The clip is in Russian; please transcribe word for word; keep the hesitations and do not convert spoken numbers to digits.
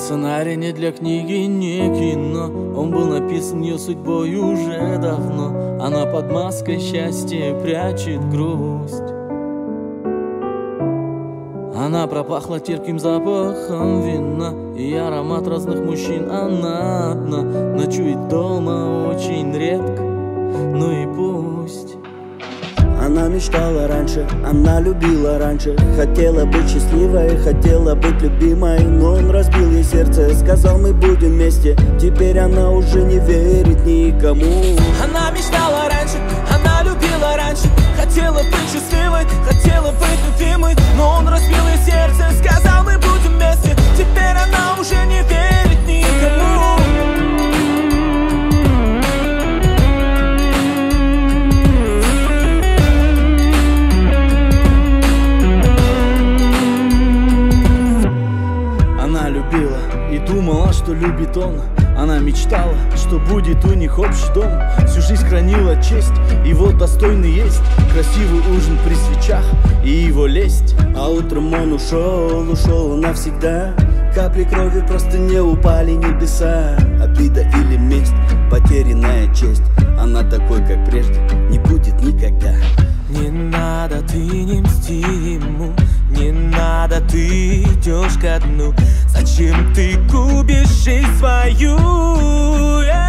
Сценарий не для книги, не кино. Он был написан ее судьбой уже давно. Она под маской счастья прячет грусть. Она пропахла терпким запахом вина и аромат разных мужчин. Она одна, ночует дома очень редко. Ну и пусть. Она мечтала раньше, она любила раньше. Хотела быть счастливой, хотела быть любимой. Но он разбил ей сердце, сказал, мы будем вместе. Теперь она уже не верит никому. Она мечтала раньше, она любила раньше. Хотела быть счастливой, хотела быть любимой. Но он разбил ей сердце, сказал, мы будем вместе. Теперь она уже не верит никому. И думала, что любит он. Она мечтала, что будет у них общий дом. Всю жизнь хранила честь, и вот достойный есть красивый ужин при свечах и его лесть. А утром он ушел, ушел навсегда. Капли крови просто не упали небеса. Обида или месть, потерянная честь. Она такой, как прежде, не будет никогда. Не надо, ты не мсти ему. Не надо, ты идешь ко дну. Зачем ты губишь жизнь свою?